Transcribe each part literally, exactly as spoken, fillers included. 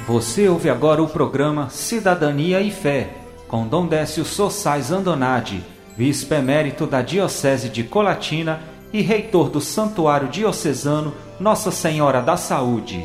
Você ouve agora o programa Cidadania e Fé, com Dom Décio Sossais Andonadi, bispo emérito da Diocese de Colatina e reitor do Santuário Diocesano Nossa Senhora da Saúde.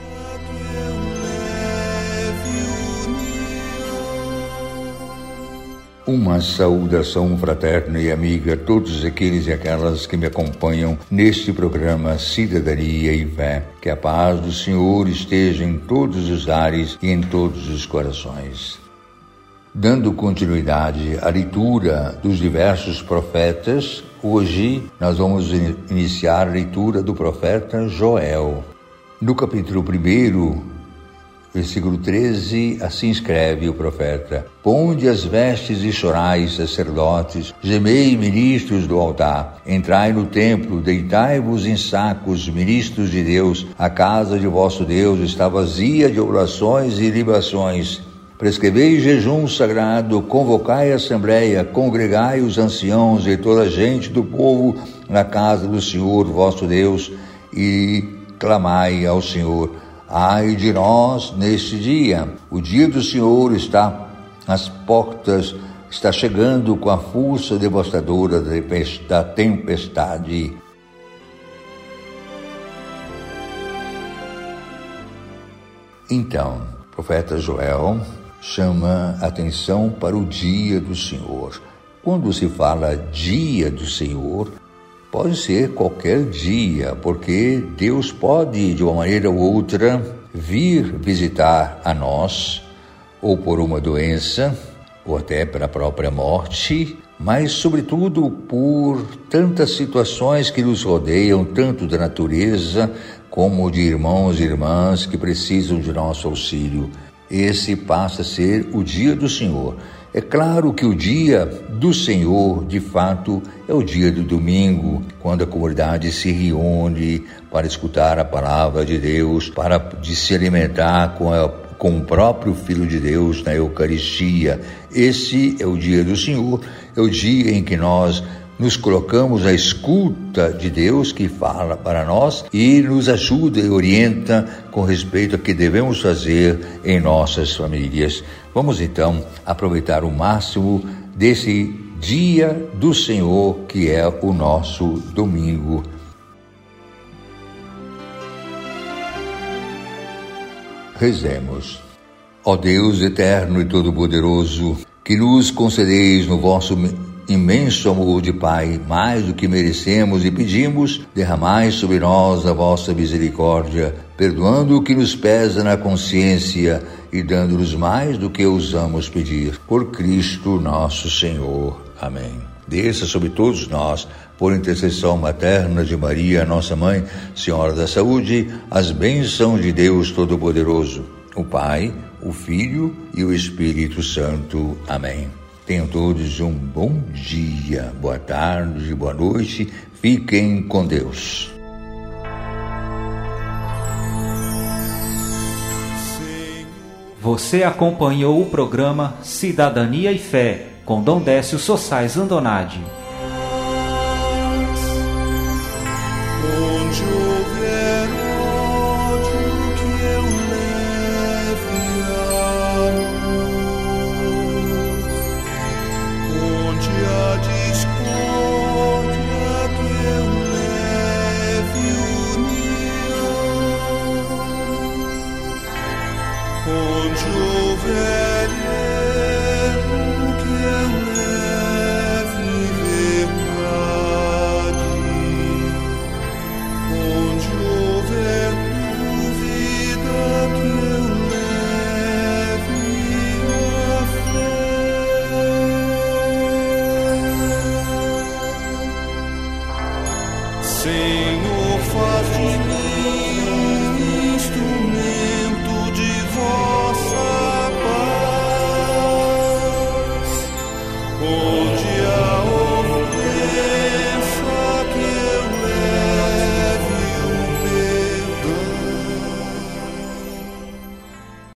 Uma saudação fraterna e amiga a todos aqueles e aquelas que me acompanham neste programa Cidadania e Fé. Que a paz do Senhor esteja em todos os lares e em todos os corações. Dando continuidade à leitura dos diversos profetas, hoje nós vamos iniciar a leitura do profeta Joel. No capítulo primeiro, versículo treze, assim escreve o profeta: Ponde as vestes e chorai, sacerdotes, gemei, ministros do altar. Entrai no templo, deitai-vos em sacos, ministros de Deus. A casa de vosso Deus está vazia de oblações e libações. Prescrevei jejum sagrado, convocai a assembleia, congregai os anciãos e toda a gente do povo na casa do Senhor vosso Deus e clamai ao Senhor. Ai de nós neste dia, o dia do Senhor está às portas, está chegando com a força devastadora da tempestade. Então, o profeta Joel chama atenção para o dia do Senhor. Quando se fala dia do Senhor, pode ser qualquer dia, porque Deus pode, de uma maneira ou outra, vir visitar a nós, ou por uma doença, ou até pela própria morte, mas, sobretudo, por tantas situações que nos rodeiam, tanto da natureza como de irmãos e irmãs que precisam de nosso auxílio. Esse passa a ser o dia do Senhor. É claro que o dia do Senhor, de fato, é o dia do domingo, quando a comunidade se reúne para escutar a palavra de Deus, para de se alimentar com, a, com o próprio Filho de Deus na Eucaristia. Esse é o dia do Senhor, é o dia em que nós nos colocamos à escuta de Deus, que fala para nós e nos ajuda e orienta com respeito ao que devemos fazer em nossas famílias. Vamos então aproveitar o máximo desse dia do Senhor, que é o nosso domingo. Rezemos. Ó Deus eterno e todo-poderoso, que nos concedeis no vosso imenso amor de Pai, mais do que merecemos e pedimos, derramai sobre nós a vossa misericórdia, perdoando o que nos pesa na consciência e dando-nos mais do que ousamos pedir. Por Cristo nosso Senhor. Amém. Desça sobre todos nós, por intercessão materna de Maria, nossa Mãe, Senhora da Saúde, as bênçãos de Deus Todo-Poderoso, o Pai, o Filho e o Espírito Santo. Amém. Tenham todos um bom dia, boa tarde, boa noite, fiquem com Deus. Você acompanhou o programa Cidadania e Fé, com Dom Décio Sossais Andonadi. Onde houver ódio, que eu leve a luz. Onde há discórdia, que eu leve união. Onde houver